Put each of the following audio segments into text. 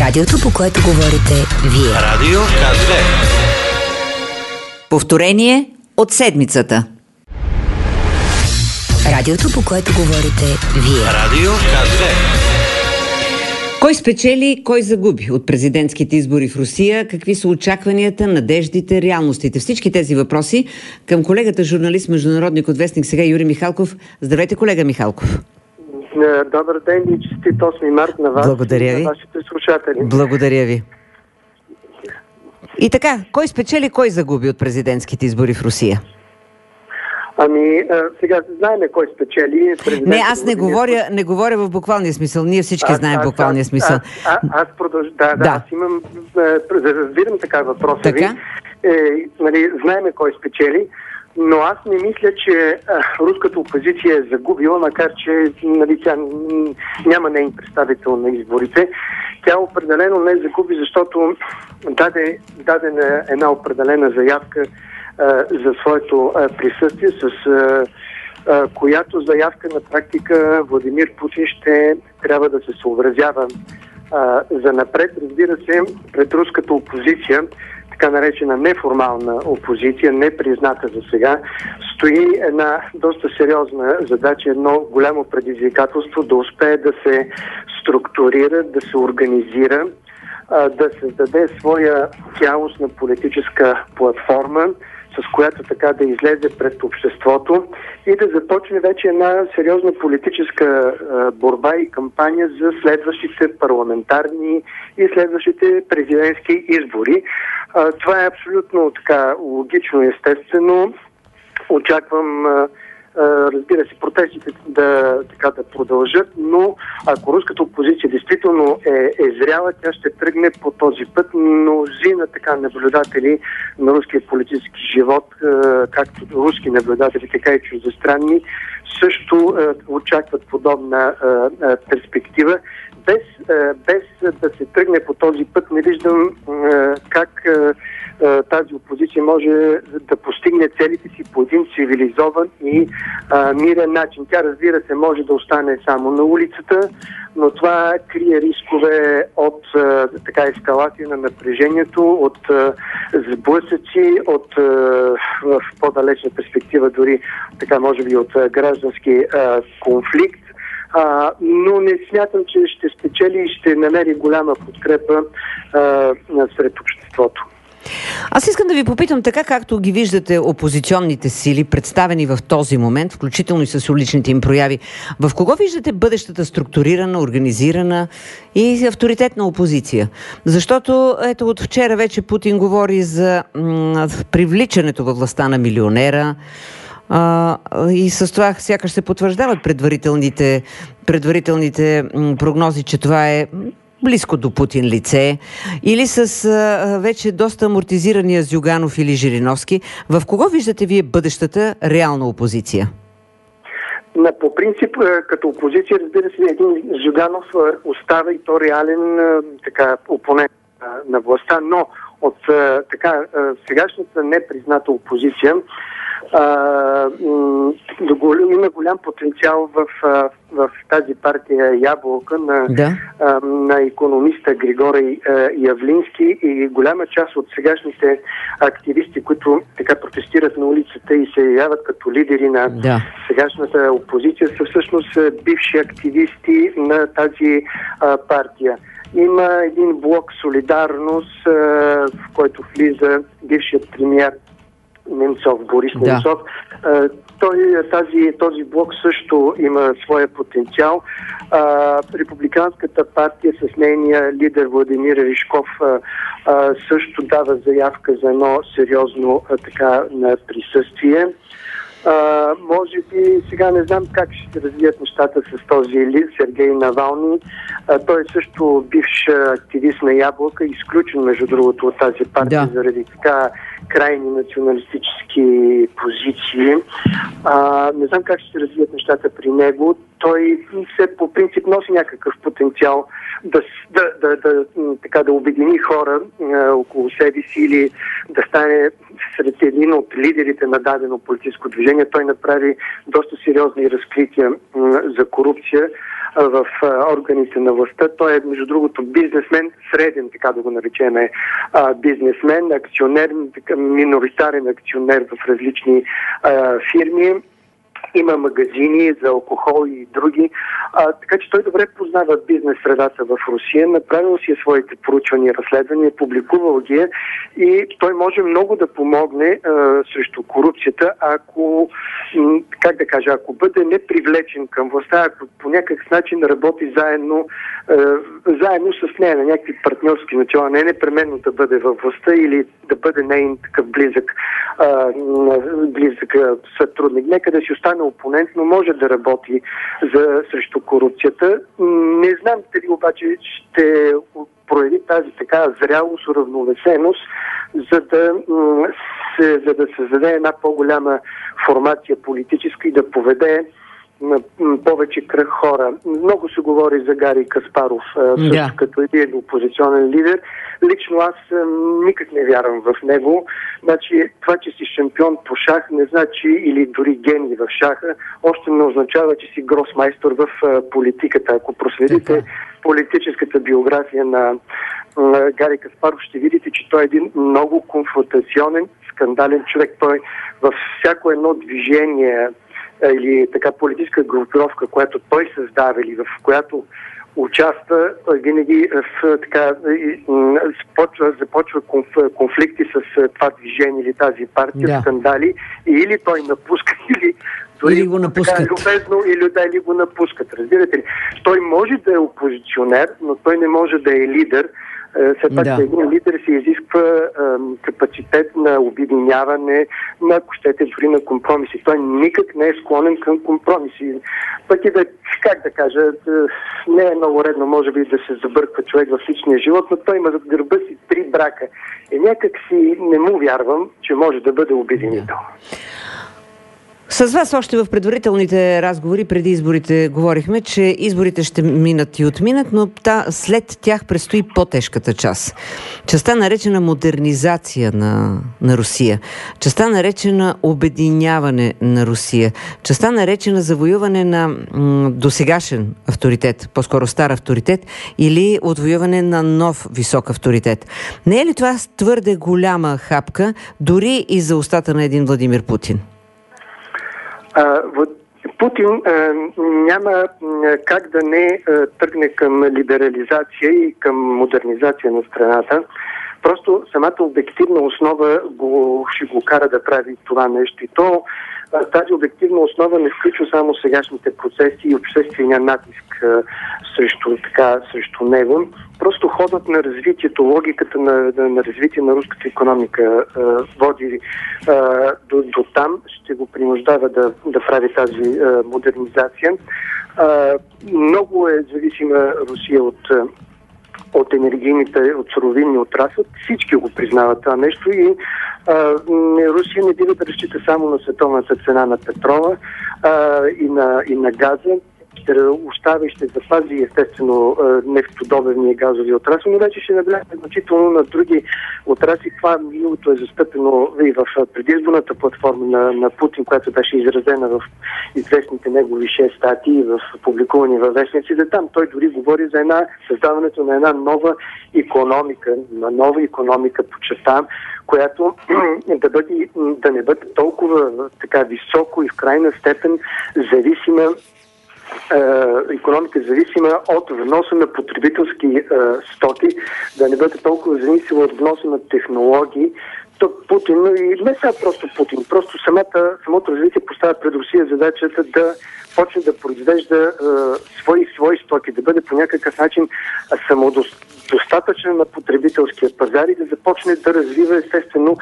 Радиото, по което говорите вие. Радио КЗ. Повторение от седмицата. Радиото, по което говорите вие. Радио КЗ. Кой спечели, кой загуби от президентските избори в Русия? Какви са очакванията, надеждите, реалностите? Всички тези въпроси към колегата, журналист, международник от Вестник Сега, Юрий Михалков. Здравейте, колега Михалков. Добър ден и честит 8 март на вас. Благодаря ви. И на вашите слушатели. Благодаря ви. И така, кой спечели, кой загуби от президентските избори в Русия? Сега знаем кой спечели. Не, аз не говоря в буквалния смисъл. Ние всички знаем буквалния смисъл. Аз продължавам. Да. Аз имам. Разбирам така въпроса така? ви. Знаем кой спечели, но аз не мисля, че руската опозиция е загубила, макар че тя няма нейн представител на изборите. Тя определено не загуби, защото даде една определена заявка за своето присъствие, с която заявка на практика Владимир Путин ще трябва да се съобразява за напред. Разбира се, пред руската опозиция, така наречена неформална опозиция, непризната за сега, стои една доста сериозна задача, едно голямо предизвикателство да успее да се структурира, да се организира, да създаде своя цялостна политическа платформа, с която така да излезе пред обществото и да започне вече една сериозна политическа борба и кампания за следващите парламентарни и следващите президентски избори. Това е абсолютно така логично и естествено. Очаквам, разбира се, протестите да продължат, но ако руската опозиция действително е зряла, тя ще тръгне по този път. Мнозина така наблюдатели на руския политически живот, както руски наблюдатели, така и чуждестранни, също очакват подобна перспектива. Без да се тръгне по този път, не виждам как тази опозиция може да постигне целите си по един цивилизован и мирен начин. Тя, разбира се, може да остане само на улицата, но това крие рискове от ескалация на напрежението, от сблъсъци, от в по-далечна перспектива дори така може би от граждански конфликт. Но не смятам, че ще спечели и ще намери голяма подкрепа сред обществото. Аз искам да ви попитам, така както ги виждате опозиционните сили, представени в този момент, включително и с уличните им прояви, в кого виждате бъдещата структурирана, организирана и авторитетна опозиция? Защото ето от вчера вече Путин говори за привличането във властта на милионера, и с това сякаш се потвърждават предварителните прогнози, че това е близко до Путин лице, или с вече доста амортизирания Зюганов или Жириновски. В кого виждате вие бъдещата реална опозиция? По принцип, като опозиция, разбира се, един Зюганов остава и то реален опонент на властта, но от сегашната непризната опозиция има голям потенциал в тази партия Ябълка на икономиста Григорий Явлински, и голяма част от сегашните активисти, които така протестират на улицата и се явяват като лидери на сегашната опозиция, са всъщност бивши активисти на тази партия. Има един блок Солидарност, в който влиза бившият премиер Борис Немцов. Този блок също има своя потенциал. Републиканската партия с нейния лидер Владимир Ришков също дава заявка за едно сериозно присъствие. Може би сега не знам как ще се развият нещата с този Сергей Навални. Той е също бивш активист на Ябълка, изключен между другото от тази партия заради крайни националистически позиции. Не знам как ще се развият нещата при него. Той по принцип носи някакъв потенциал да обедини хора около себе си или да стане сред един от лидерите на дадено политическо движение. Той направи доста сериозни разкрития за корупция в органите на властта. Той е, между другото, бизнесмен, среден, така да го наречем, бизнесмен, акционер, миноритарен акционер в различни фирми. Има магазини за алкохол и други. Така че той добре познава бизнес средата в Русия, направил си своите проучвания, разследвания, публикувал ги и той може много да помогне срещу корупцията, ако, ако бъде непривлечен към властта, ако по някакъв начин работи заедно с нея на някакви партньорски начала, не непременно да бъде във властта или да бъде нейн такъв близък сътрудник. Нека да си остане опонент, но може да работи срещу корупцията. Не знам дали обаче ще прояви тази така зрялост, уравновесеност, за да създаде една по-голяма формация политическа и да поведе на повече кръг хора. Много се говори за Гари Каспаров, също като един опозиционен лидер. Лично аз никак не вярвам в него. Значи, това, че си шампион по шах, не значи, или дори гений в шаха, още не означава, че си гросмайстор в политиката. Ако проследите политическата биография на Гари Каспаров, ще видите, че той е един много конфронтационен, скандален човек. Той във всяко едно движение или така политическа групировка, която той създава или в която участва, винаги започва конфликти с това движение или тази партия, скандали, или той напуска, или дори го напускат. Или го напускат. Разбирате ли? Той може да е опозиционер, но той не може да е лидер. Все пак за един лидер се изисква капацитет на обединяване, ако щете, дори на компромиси. Той никак не е склонен към компромиси. Пък и не е много редно, може би, да се забърква човек в личния живот, но той има зад гърба си 3 брака. Някак си не му вярвам, че може да бъде обединител. С вас още в предварителните разговори преди изборите говорихме, че изборите ще минат и отминат, но след тях предстои по-тежката част. Частта наречена модернизация на Русия, частта наречена обединяване на Русия, частта наречена завоюване на досегашен авторитет, по-скоро стар авторитет, или отвоюване на нов висок авторитет. Не е ли това твърде голяма хапка, дори и за устата на един Владимир Путин? Путин няма как да не тръгне към либерализация и към модернизация на страната. Просто самата обективна основа ще го кара да прави това нещо. И тази обективна основа не включва само сегашните процеси и обществения натиск срещу него. Просто ходът на развитието, логиката на развитие на руската икономика води до там, ще го принуждава да прави тази модернизация. Много е зависима Русия от енергийните, от суровинни отрасъл. Всички го признават това нещо и Русия не бива да разчита само на световната цена на петрола и на газа. Остава и ще запази естествено нефтодобивния газови отрасъл, но вече ще набляга значително на други отрасли. Това миналото е застъпено и в предизборната платформа на Путин, която беше изразена в известните негови 6 статии, публикувани във вестниците. Там той дори говори за създаването на една нова икономика, подчертавам, която да не бъде толкова така високо и в крайна степен зависима, икономика зависима от вноса на потребителски стоки, да не бъде толкова зависима от вноса на технологии. Путин, и не сега просто Путин, просто самото развитие поставя пред Русия задачата да почне да произвежда свои стоки, да бъде по някакъв начин самодостатъчна на потребителския пазар и да започне да развива естествено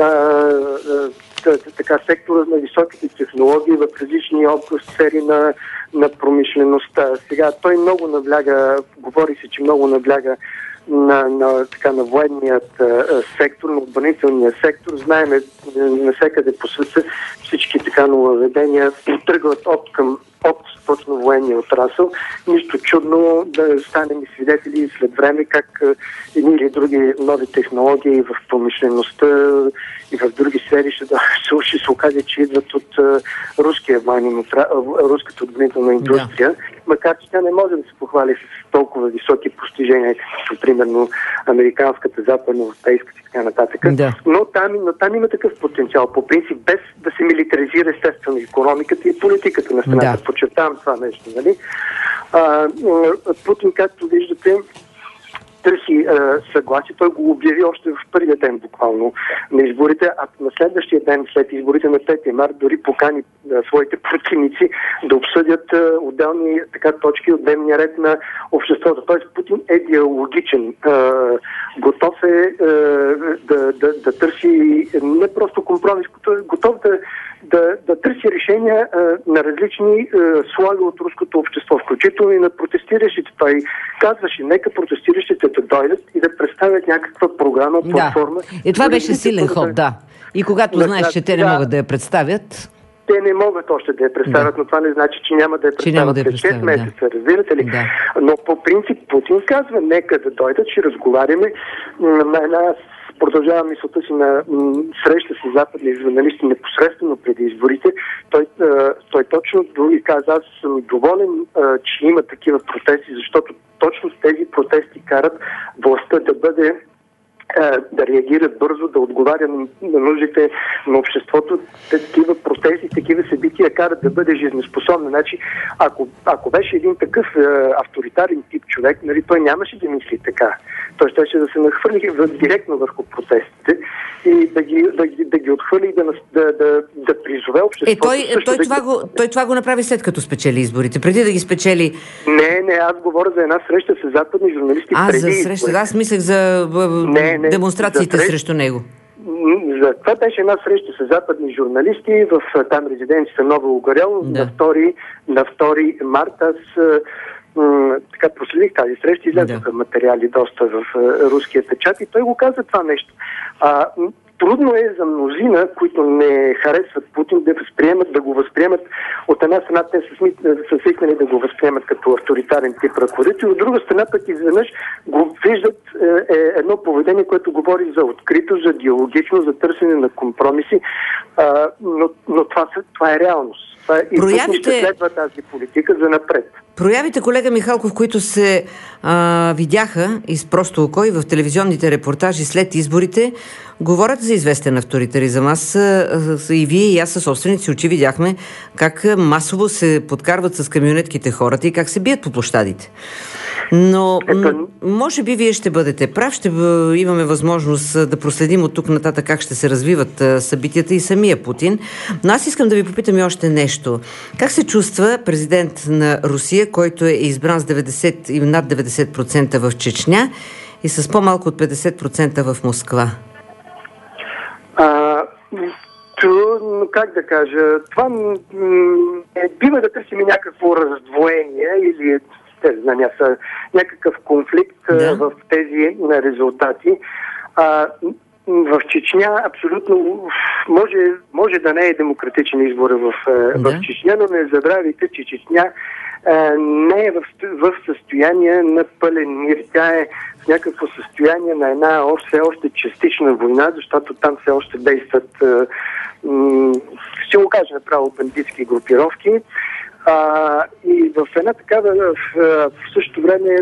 сектора на високите технологии в различни сфери на промишлеността. Сега той много набляга, говори се, че много набляга на военният сектор, на отбранителния сектор. Знаеме навсякъде по света всички нововведения тръгват от точно военния отрасъл. Нищо чудно да станем свидетели след време как едни или други нови технологии в промишлеността и в други сфери ще се окаже, че идват от руската отбранителна индустрия. макар че тя не може да се похвали с толкова високи постижения, като примерно американската, западноевропейската и така нататък. Да. Но там има такъв потенциал, по принцип, без да се милитаризира естествено икономиката и политиката на страната. Да. Подчертавам това нещо, нали? Путин, както виждате, търси съгласие. Той го обяви още в първия ден буквално на изборите, а на следващия ден след изборите на 5 март дори покани своите противници да обсъдят отделни точки от дневния ред на обществото. Тоест Путин е диалогичен. Готов е да търси не просто компромис, готов да търси решения на различни слоеве от руското общество, включително и на протестиращите. Той казваше, нека протестиращите да дойдат и да представят някаква програма, платформа. Да. И това беше силен ход, да. И когато знаеш, че те не могат да я представят... Те не могат още да я представят, но това не значи, че няма да я представят след 6 месеца, разбирате ли? Да. Но по принцип Путин казва, нека да дойдат, ще разговаряме на една... Продължава мисълта си на среща с западни журналисти непосредствено преди изборите. Той точно други каза, аз съм доволен, че има такива протести, защото точно тези протести карат властта да реагира бързо, да отговаря на нуждите на обществото. Такива протести, такива събития карат да бъде жизнеспособна. Значи, ако беше един такъв авторитарен тип човек, нали, той нямаше да мисли така. Той ще да се нахвърли директно върху протестите и да ги отхвърли и да призове обществото. Той това го направи след като спечели изборите. Преди да ги спечели... Не, аз говоря за една среща с западни журналисти преди за среща. изборите. Аз мислех за демонстрациите срещу него. Това беше една среща с западни журналисти в там резиденцията Ново Огорел на 2 март. Аз проследих тази среща, излязоха материали доста в руския печат и той го каза това нещо. Трудно е за мнозина, които не харесват Путин, да го възприемат. От една страна те са свикнали да го възприемат като авторитарен тип ръководител, от друга страна пък изведнъж го виждат едно поведение, което говори за откритост, за диалогичност, за търсене на компромиси, но това е реалност. И Путин ще следва тази политика за напред. Проявите, колега Михалков, които се видяха из просто око и в телевизионните репортажи след изборите, говорят за известен авторитаризъм. Аз и вие, и аз със собственици очи видяхме как масово се подкарват с камионетките хората и как се бият по площадите. Но може би вие ще бъдете прав, ще имаме възможност да проследим от тук нататък как ще се развиват събитията и самия Путин. Но аз искам да ви попитам и още нещо. Как се чувства президент на Русия, който е избран с 90 и над 90% в Чечня и с по-малко от 50% в Москва? Как да кажа, това бива да търсим някакво раздвоение или някакъв конфликт в тези резултати. В Чечня абсолютно може да не е демократичен избор в Чечня, но не забравяйте, че Чечня не е в състояние на пълен мир. Тя е в някакво състояние на една все още частична война, защото там все още действат, ще го кажа направо, бандитски групировки. И в една такава, в същото време,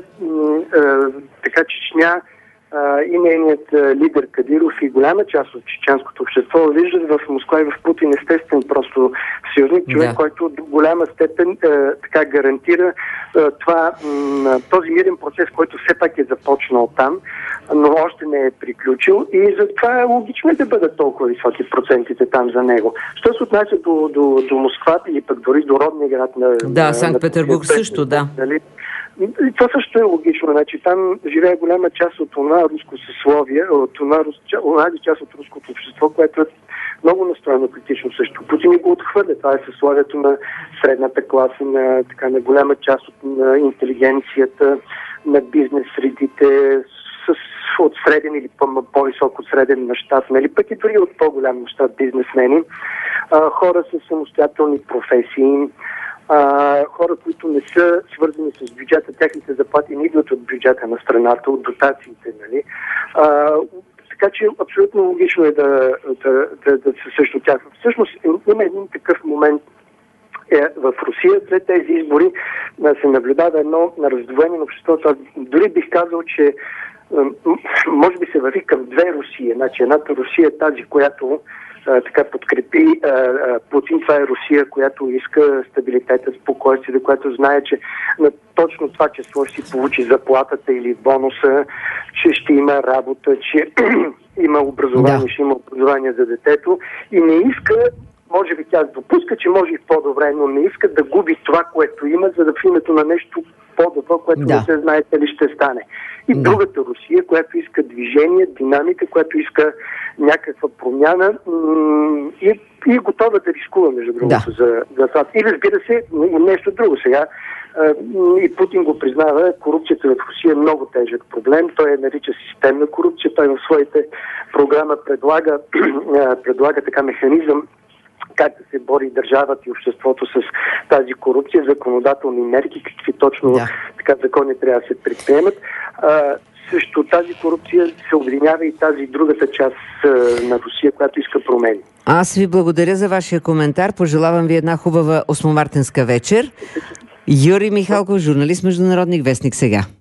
Чечня и нейният лидер Кадиров и голяма част от чеченското общество виждат в Москва и в Путин естествен просто съюзник, човек, който до голяма степен гарантира този мирен процес, който все пак е започнал там, но още не е приключил и затова е логично да бъдат толкова високи процентите там за него. Що се отнася до Москва или пък дори до родния град на Санкт-Петербург също, да. И това също е логично. Значи, там живее голяма част от това руско съсловие, онази част от руското общество, което е много настроено критично също. Путин го отхвърля. Това е съсловието на средната класа, на голяма част от интелигенцията, на бизнес средите, от среден или по-висок от среден мащаб, пък и дори от по-голям мащаб бизнесмени, хора с самостоятелни професии, хора, които не са свързани с бюджета, техните заплати не идват от бюджета на страната, от дотациите, нали? Така че абсолютно логично е да се също тях. Всъщност има един такъв момент в Русия след тези избори се наблюдава едно раздвоение на обществото. Дори бих казал, че може би се върви към две Русии. Значи едната Русия е тази, която така подкрепи Путин. Това е Русия, която иска стабилитета, спокойствие, която знае, че на точно това число ще си получи заплатата или бонуса, че ще има работа, че има образование, ще има образование за детето и не иска, може би тя допуска, че може и по-добре, но не иска да губи това, което има, за да в името на нещо по-добро, което не се знае дали ще стане. И другата Русия, която иска движение, динамика, която иска някаква промяна и е готова да рискува, между другото, за това. И разбира се, нещо друго сега. И Путин го признава, корупцията в Русия е много тежък проблем. Той я нарича системна корупция. Той в своите програма предлага така механизъм как да се бори държавата и обществото с тази корупция, законодателни мерки, какви точно така закони трябва да се предприемат. Също тази корупция се обединява и тази другата част на Русия, която иска промени. Аз ви благодаря за вашия коментар. Пожелавам ви една хубава осмомартенска вечер. Юрий Михалков, журналист, международник, вестник Сега.